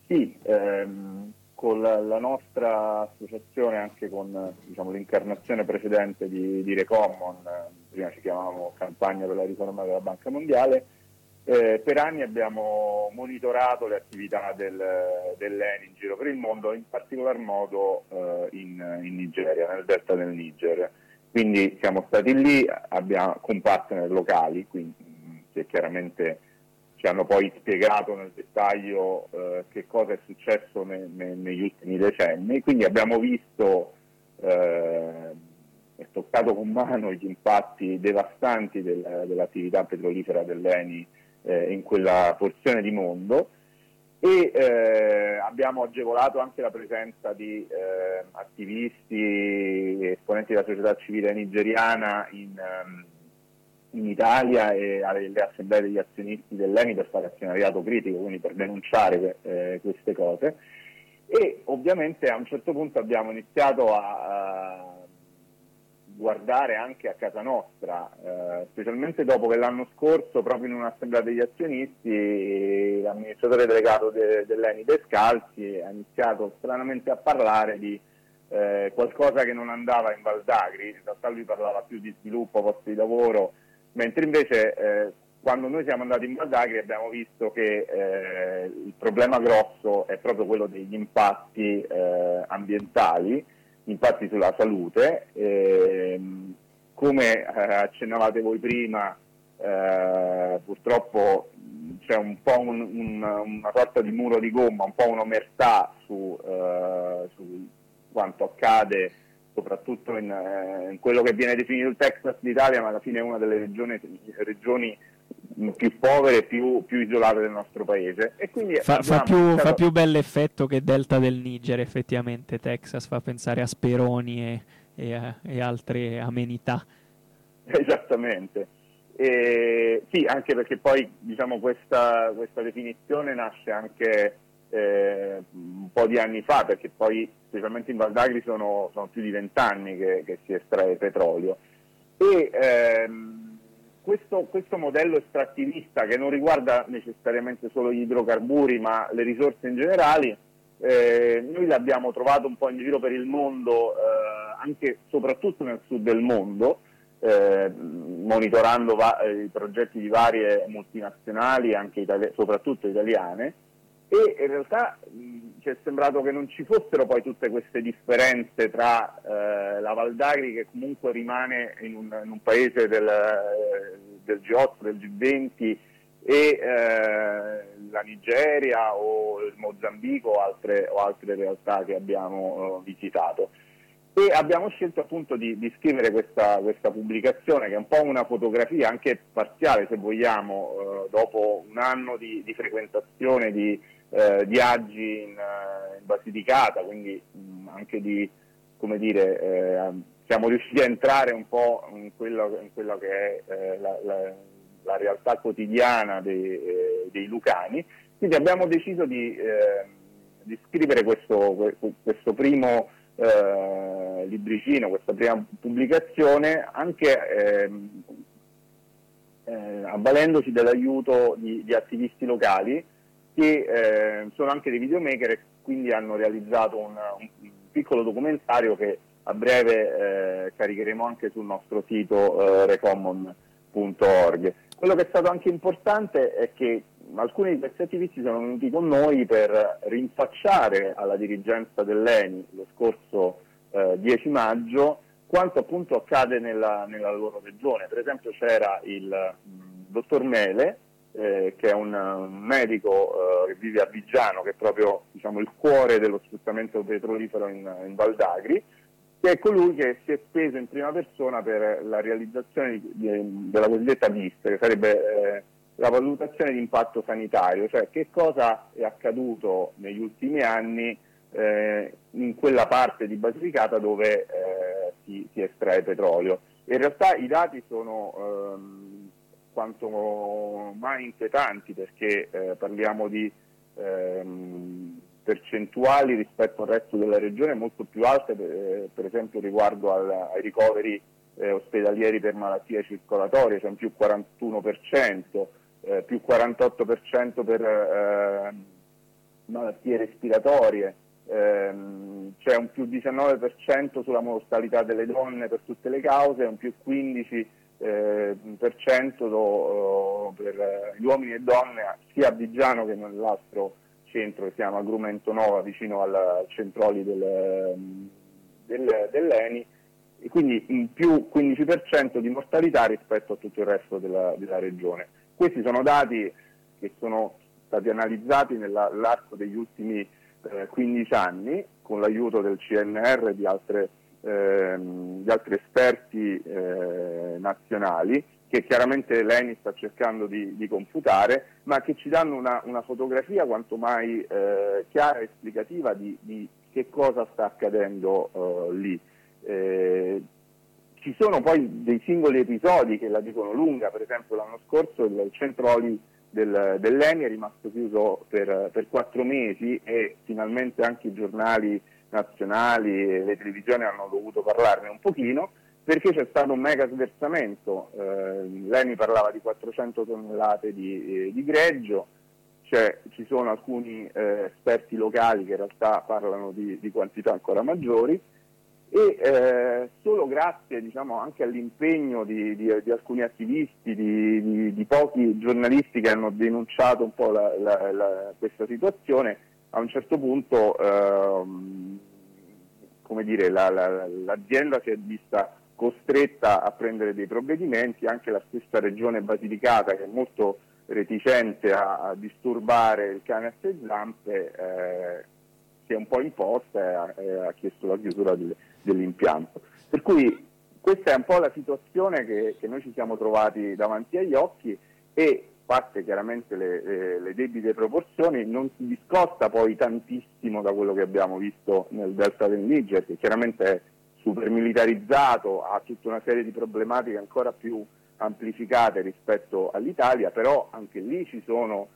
Sì, con la nostra associazione, anche con l'incarnazione precedente di Recommon, prima ci chiamavamo Campagna per la riforma della Banca Mondiale, per anni abbiamo monitorato le attività dell'ENI in giro per il mondo, in particolar modo in Nigeria, nel delta del Niger. Quindi siamo stati lì, con partner locali, quindi, che chiaramente ci hanno poi spiegato nel dettaglio che cosa è successo negli ultimi decenni. Quindi abbiamo visto e toccato con mano gli impatti devastanti dell'attività petrolifera dell'ENI in quella porzione di mondo, e abbiamo agevolato anche la presenza di attivisti e esponenti della società civile nigeriana in Italia e alle assemblee degli azionisti dell'ENI per fare azionariato critico, quindi per denunciare queste cose. E ovviamente a un certo punto abbiamo iniziato a guardare anche a casa nostra, specialmente dopo che l'anno scorso, proprio in un'assemblea degli azionisti, l'amministratore delegato dell'ENI Descalzi ha iniziato stranamente a parlare di qualcosa che non andava in Val d'Agri. In realtà lui parlava più di sviluppo, posti di lavoro, mentre invece quando noi siamo andati in Val d'Agri abbiamo visto che il problema grosso è proprio quello degli impatti ambientali, impatti sulla salute. Come accennavate voi prima, purtroppo c'è un po' una sorta di muro di gomma, un po' un'omertà su quanto accade soprattutto in quello che viene definito il Texas d'Italia, ma alla fine è una delle regioni più povere e più isolate del nostro paese. E quindi Fa più bell'effetto che Delta del Niger, effettivamente. Texas fa pensare a speroni e altre amenità. Esattamente. Sì, anche perché poi questa definizione nasce anche un po' di anni fa, perché poi specialmente in Val d'Agri sono più di 20 anni che si estrae petrolio. E questo modello estrattivista, che non riguarda necessariamente solo gli idrocarburi ma le risorse in generale, noi l'abbiamo trovato un po' in giro per il mondo, anche soprattutto nel sud del mondo, monitorando i progetti di varie multinazionali, anche soprattutto italiane, e in realtà ci è sembrato che non ci fossero poi tutte queste differenze tra la Val d'Agri, che comunque rimane in un paese del G8, del G20, e la Nigeria o il Mozambico o altre realtà che abbiamo visitato. E abbiamo scelto appunto di scrivere questa pubblicazione, che è un po' una fotografia anche parziale, se vogliamo, dopo un anno di frequentazione, di viaggi in Basilicata, quindi anche siamo riusciti a entrare un po' in quello che è la realtà quotidiana dei lucani. Quindi abbiamo deciso di scrivere questo primo libricino, questa prima pubblicazione, anche avvalendoci dell'aiuto di attivisti locali che sono anche dei videomaker, e quindi hanno realizzato un piccolo documentario che a breve caricheremo anche sul nostro sito recommon.org. Quello che è stato anche importante è che alcuni di questi attivisti sono venuti con noi per rinfacciare alla dirigenza dell'ENI lo scorso 10 maggio quanto appunto accade nella loro regione. Per esempio c'era il dottor Mele, che è un medico che vive a Viggiano, che è proprio il cuore dello sfruttamento petrolifero in Val d'Agri, che è colui che si è speso in prima persona per la realizzazione della cosiddetta VIS, che sarebbe la valutazione di impatto sanitario, cioè che cosa è accaduto negli ultimi anni in quella parte di Basilicata dove si estrae petrolio. In realtà i dati sono quanto mai inquietanti, perché parliamo di percentuali rispetto al resto della regione molto più alte, per esempio riguardo ai ricoveri ospedalieri per malattie circolatorie, cioè un più 41%, più 48% per malattie respiratorie, c'è un più 19% sulla mortalità delle donne per tutte le cause, un più 15% per gli uomini e donne sia a Viggiano che nell'altro centro che si chiama Grumento Nova, vicino al Centroli dell'ENI, e quindi in più 15% di mortalità rispetto a tutto il resto della regione. Questi sono dati che sono stati analizzati nell'arco degli ultimi 15 anni con l'aiuto del CNR e di altri esperti nazionali, che chiaramente l'ENI sta cercando di confutare, ma che ci danno una fotografia quanto mai chiara e esplicativa di che cosa sta accadendo lì. Ci sono poi dei singoli episodi che la dicono lunga. Per esempio l'anno scorso il Centroli dell'ENI è rimasto chiuso per 4 mesi e finalmente anche i giornali nazionali e le televisioni hanno dovuto parlarne un pochino, perché c'è stato un mega sversamento. L'ENI parlava di 400 tonnellate di greggio, ci sono alcuni esperti locali che in realtà parlano di quantità ancora maggiori, e solo grazie, diciamo, anche all'impegno di alcuni attivisti, di pochi giornalisti che hanno denunciato un po' questa situazione, a un certo punto l'azienda si è vista costretta a prendere dei provvedimenti. Anche la stessa regione Basilicata, che è molto reticente a disturbare il cane a sei zampe, si è un po' imposta e ha chiesto la chiusura dell'impianto. Per cui questa è un po' la situazione che noi ci siamo trovati davanti agli occhi, e fatte chiaramente le debite proporzioni, non si discosta poi tantissimo da quello che abbiamo visto nel delta del Niger, che chiaramente è super militarizzato, ha tutta una serie di problematiche ancora più amplificate rispetto all'Italia, però anche lì ci sono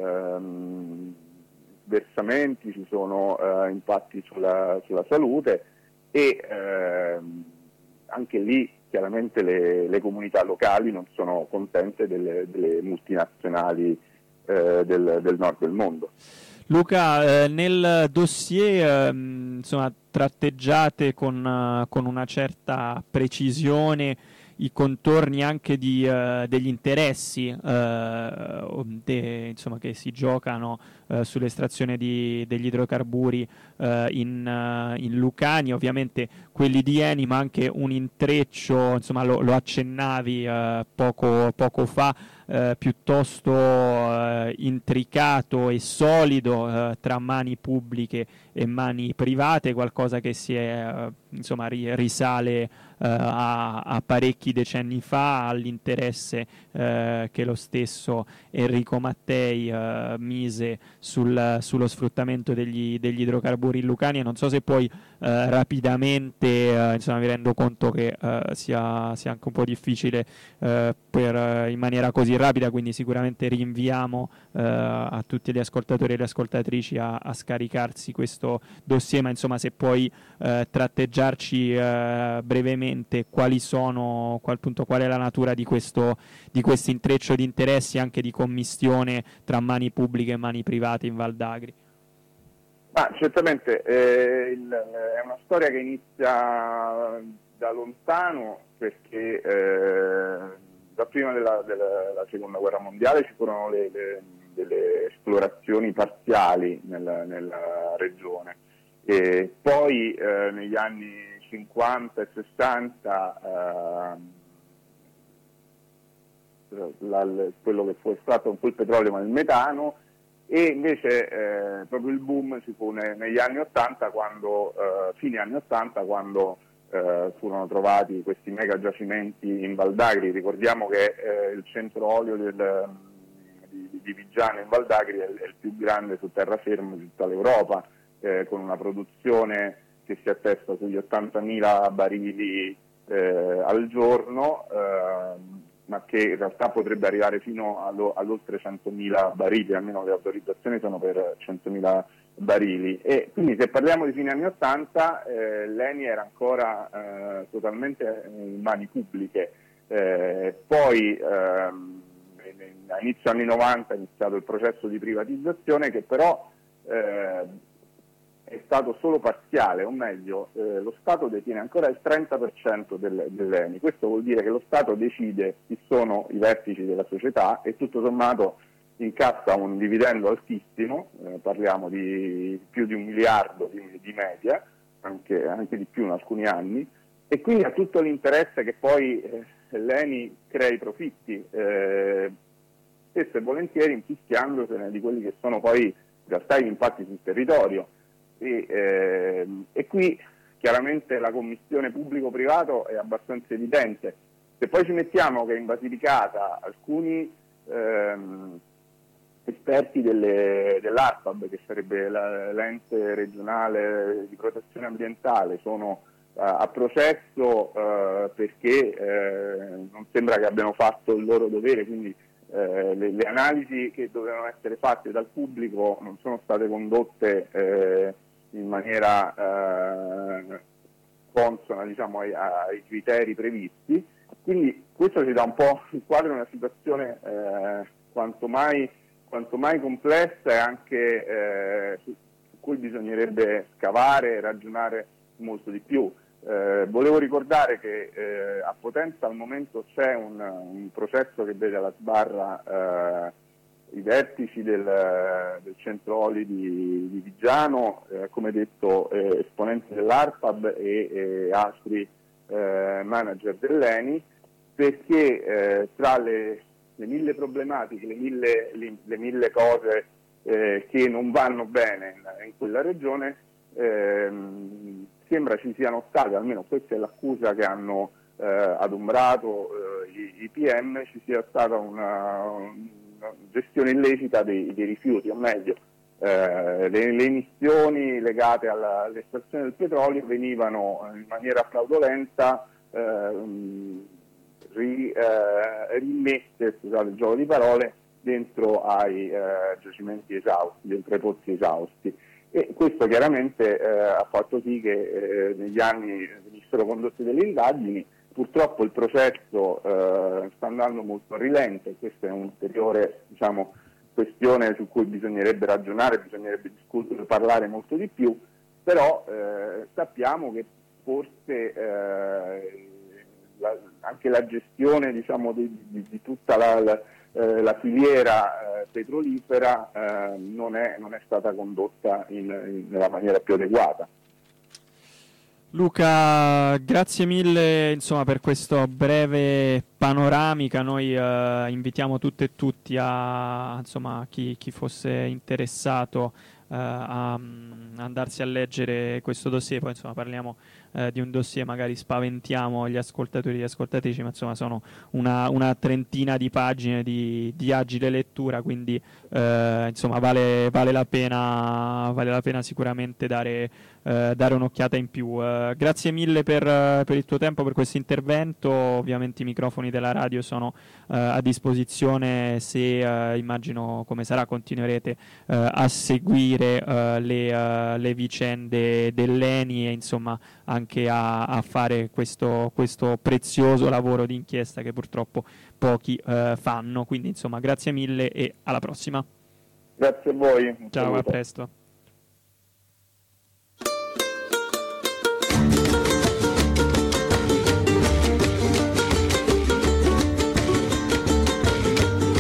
versamenti, ci sono impatti sulla salute, e anche lì chiaramente le comunità locali non sono contente delle multinazionali del nord del mondo. Luca, nel dossier insomma, tratteggiate con una certa precisione i contorni anche degli interessi insomma, che si giocano sull'estrazione degli idrocarburi in Lucania, ovviamente quelli di Eni, ma anche un intreccio, insomma lo accennavi poco fa, piuttosto intricato e solido tra mani pubbliche e mani private, qualcosa che si è insomma risale a parecchi decenni fa, all'interesse che lo stesso Enrico Mattei mise sullo sfruttamento degli idrocarburi in Lucania. Non so se poi rapidamente, insomma, mi rendo conto che sia anche un po' difficile in maniera così rapida, quindi sicuramente rinviamo a tutti gli ascoltatori e le ascoltatrici a scaricarsi questo dossier, ma insomma se puoi tratteggiarci brevemente qual è la natura di questo intreccio di interessi, anche di commistione tra mani pubbliche e mani private in Val d'Agri. Ma certamente è una storia che inizia da lontano, perché da prima della seconda guerra mondiale ci furono delle esplorazioni parziali nella regione, e poi negli anni 50 e 60 quello che fu estratto non fu il petrolio ma il metano, e invece proprio il boom ci fu negli anni 80, fine anni 80, quando furono trovati questi mega giacimenti in Val d'Agri. Ricordiamo che il centro olio di Viggiano in Val d'Agri è il più grande su terraferma di tutta l'Europa, con una produzione che si attesta sugli 80.000 barili al giorno, ma che in realtà potrebbe arrivare fino all'oltre 100.000 barili, almeno le autorizzazioni sono per 100.000 barili. E quindi se parliamo di fine anni 80, l'ENI era ancora totalmente in mani pubbliche. Poi a inizio anni 90 è iniziato il processo di privatizzazione, che però è stato solo parziale, o meglio, lo Stato detiene ancora il 30% dell'ENI. Questo vuol dire che lo Stato decide chi sono i vertici della società e tutto sommato incassa un dividendo altissimo, parliamo di più di 1 miliardo di media, anche di più in alcuni anni, e quindi ha tutto l'interesse che poi l'ENI crei profitti, spesso e volentieri infischiandosene di quelli che sono poi in realtà gli impatti sul territorio. E qui chiaramente la commissione pubblico-privato è abbastanza evidente. Se poi ci mettiamo che in Basilicata alcuni esperti dell'ARPAB, che sarebbe l'ente regionale di protezione ambientale, sono a processo perché non sembra che abbiano fatto il loro dovere, quindi le analisi che dovevano essere fatte dal pubblico non sono state condotte in maniera consona, diciamo, ai criteri previsti. Quindi questo ci dà un po' il quadro di una situazione quanto mai complessa e anche su cui bisognerebbe scavare e ragionare molto di più. Volevo ricordare che a Potenza al momento c'è un processo che vede alla sbarra i vertici del centro oli di Viggiano, come detto esponenti dell'ARPAB e altri manager dell'ENI, perché tra le 1000 problematiche, le mille cose che non vanno bene in quella regione, sembra ci siano state, almeno questa è l'accusa che hanno adombrato i PM, ci sia stata una gestione illecita dei rifiuti, o meglio, le emissioni legate all'estrazione del petrolio venivano in maniera fraudolenta rimesse, scusate il gioco di parole, dentro ai giacimenti esausti, dentro ai pozzi esausti. E questo chiaramente ha fatto sì che negli anni venissero condotte delle indagini. Purtroppo il processo sta andando molto a rilento, e questa è un'ulteriore, diciamo, questione su cui bisognerebbe ragionare, bisognerebbe discutere, parlare molto di più, però sappiamo che forse anche la gestione, diciamo, di tutta la filiera petrolifera non è stata condotta nella maniera più adeguata. Luca, grazie mille, insomma, per questo breve panoramica. Noi invitiamo tutte e tutti insomma, chi fosse interessato a andarsi a leggere questo dossier. Poi insomma parliamo di un dossier, magari spaventiamo gli ascoltatori e le ascoltatrici, ma insomma sono una trentina di pagine di agile lettura, quindi insomma vale la pena sicuramente dare un'occhiata in più. Grazie mille per il tuo tempo, per questo intervento. Ovviamente i microfoni della radio sono a disposizione, se immagino come sarà continuerete a seguire le vicende dell'ENI e insomma anche a fare questo prezioso lavoro di inchiesta che purtroppo pochi fanno. Quindi insomma grazie mille e alla prossima. Grazie a voi. Ciao, a presto.